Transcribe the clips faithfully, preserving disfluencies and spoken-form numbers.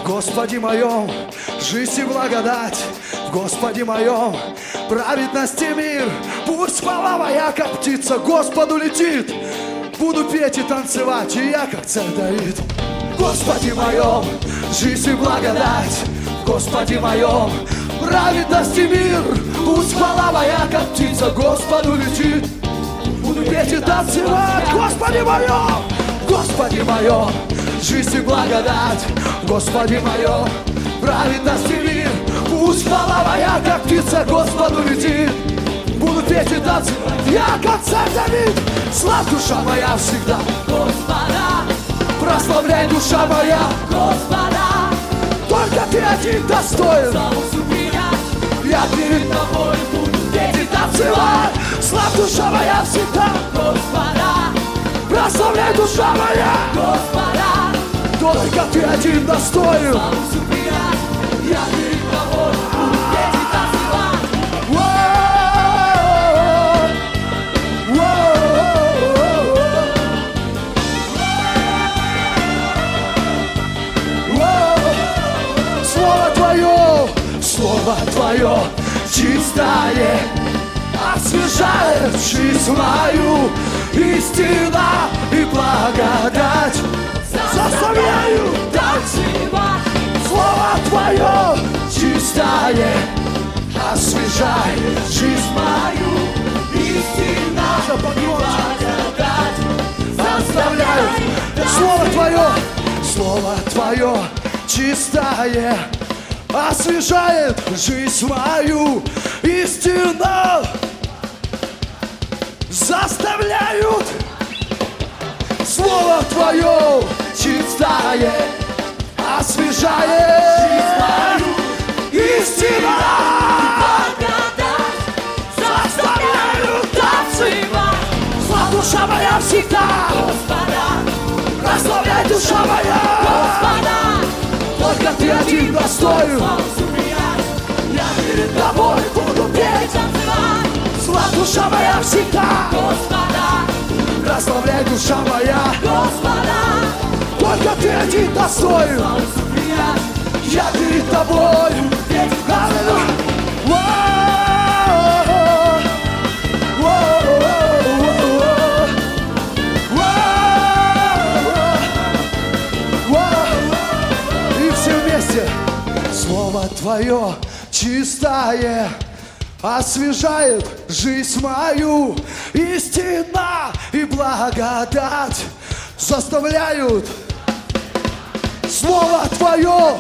В Господе моем жизнь и благодать, в Господе моем праведность и мир. Пусть хвала моя, как птица, Господу летит. Буду петь и танцевать, и я, как царь Давид. В Господе моем жизнь и благодать, в Господе моем праведность и мир. Пусть хвала моя, как птица, Господу летит. Буду петь и танцевать, в Господе моем, в Господе моем жизнь и благодать, в Господе моем праведность и мир. Пусть хвала моя, как птица, Господу летит. Буду петь и танцевать, я, как царь Давид. Славь, душа моя, всегда Господа, прославляй, душа моя Господа, только Ты один достоин. славу принять, Я перед тобой буду петь петь и танцевать. Славь, душа моя, всегда Господа, прославляй, душа моя Господа, только Ты один достоин. славу принять, я перед тобой буду петь и танцевать. Слово Твое, Слово Твое чистое освежает жизнь мою. Истина и благодать заставляю танцевать. Слово Твое чистое освежает жизнь мою. Истина и благодать Заставляю Слово Твое, Слово Твое чистое освежает жизнь мою. Истина заставляют. Слово Твое чистое освежает жизнь мою. Истина заставляют танцевать. Слава, душа моя, всегда Господа, прославляй, душа моя Господа, только Ты один достоин. славу принять, я перед Тобой буду петь. танцевать. Слава, душа моя, всегда Господа, прославляй, душа моя Господа, только Ты один достоин. славу принять, Я перед Тобой. петь и танцевать. И все вместе. Слово Твое чистое освежает жизнь мою. Истина и благодать заставляют. Слово Твое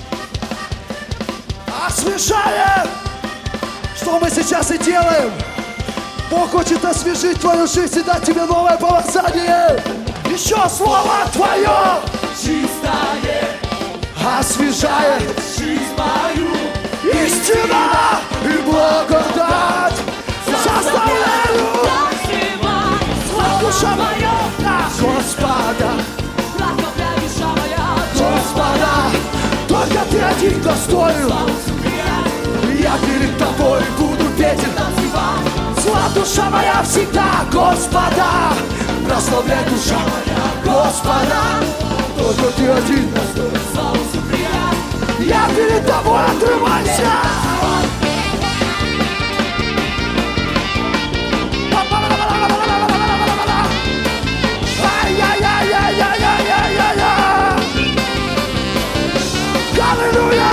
освежает. Что мы сейчас и делаем. Бог хочет освежить твою жизнь и дать тебе новое помазание. Еще Слово Твое Чистое освежает жизнь мою. истина и благодать заставляют. Танцевать. Слава Душа моя, Господа, прославляй, душа моя, Господа, только Ты один достоин. славу принять, Я перед Тобой буду петь. танцевать. Слава, душа моя, всегда Господа, прославляй, душа моя Господа, только Ты один достоин. Славу принять, Я перед Тобой отрывайся. Ай-яй-яй-яй-яй-яй-яй-яй. Аллилуйя!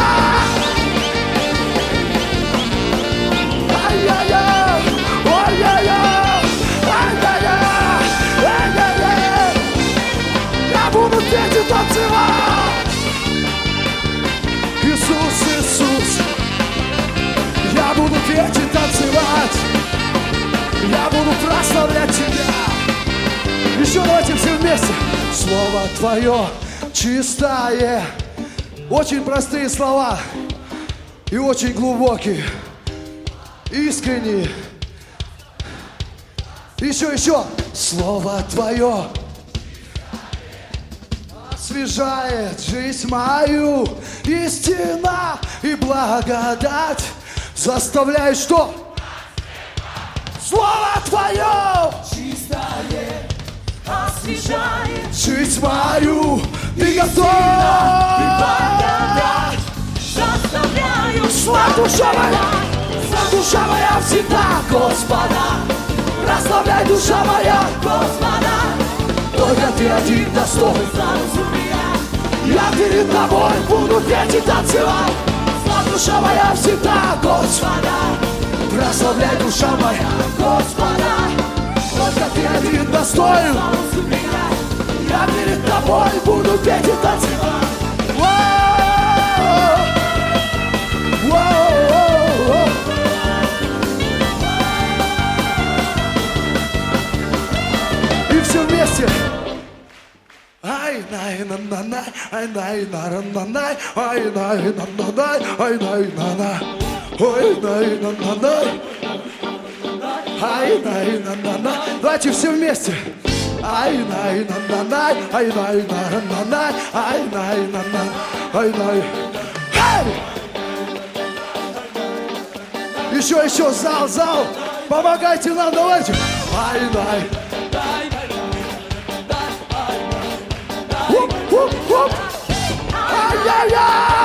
Ай-яй-яй! Ой-яй-яй! Ай-яй-яй! Ай-яй-яй! Я буду петь и танцевать! Иисус, Иисус! Я буду петь и танцевать! Я буду прославлять Тебя! Еще давайте все вместе! Слово Твое чистое! Очень простые слова и очень глубокие, искренние. Еще, еще. Слово Твое освежает жизнь мою. Истина и благодать заставляет что? Слово Твое чистое освежает жизнь мою. Ты готов? благодать. Слава душа моя, душа моя всегда Господа. Прославляй, душа моя, Господа, только Ты один достоин. Я перед Тобой буду петь и танцевать. Слава душа моя всегда Господа. Прославляй, душа моя, Господа, только Ты один достоин. Я перед Тобой буду петь и танцевать. Воу! Воу! И все вместе. Ай, най, на, на, на, ай, най, на, на, на, ай, най, на, на, на, ай, най, на, на, ой, най, на, на, на, ай, най, на, на, на. Давайте все вместе. Ай, най, на, на, на, ай, най, на, на, на, ай, най, на, на, ай, най. Ай! Еще, еще, зал, зал. Помогайте нам, давайте. Ай, най. Ай-яй-яй!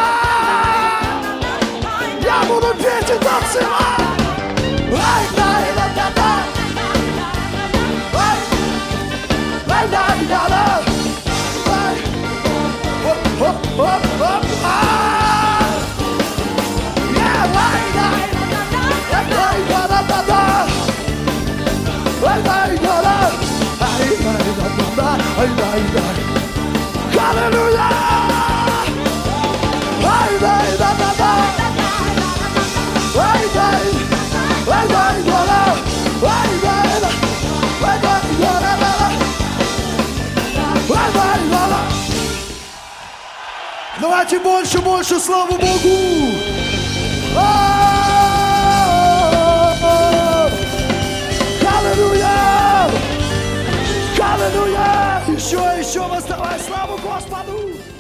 Я буду петь и танцевать! Ай-дай-да-да-да! Ай-дай-дай-да-да! Ай! Оп-оп-оп-оп! Ай! Ай-дай-дай! Ай-дай-да-да-да-да! Ай-дай-да-да! Ай-дай-да-да-да! Ай-дай-дай! Аллилуйя! Ай-дай-да-да-да! Ай-дай! Ай-дай-да-да! Ай-дай-да! Ай-дай-да-да-да! Ай-дай-да-да! Давайте больше, больше, слава Богу! Аллилуйя! Аллилуйя! Еще, еще воздавай славу Господу!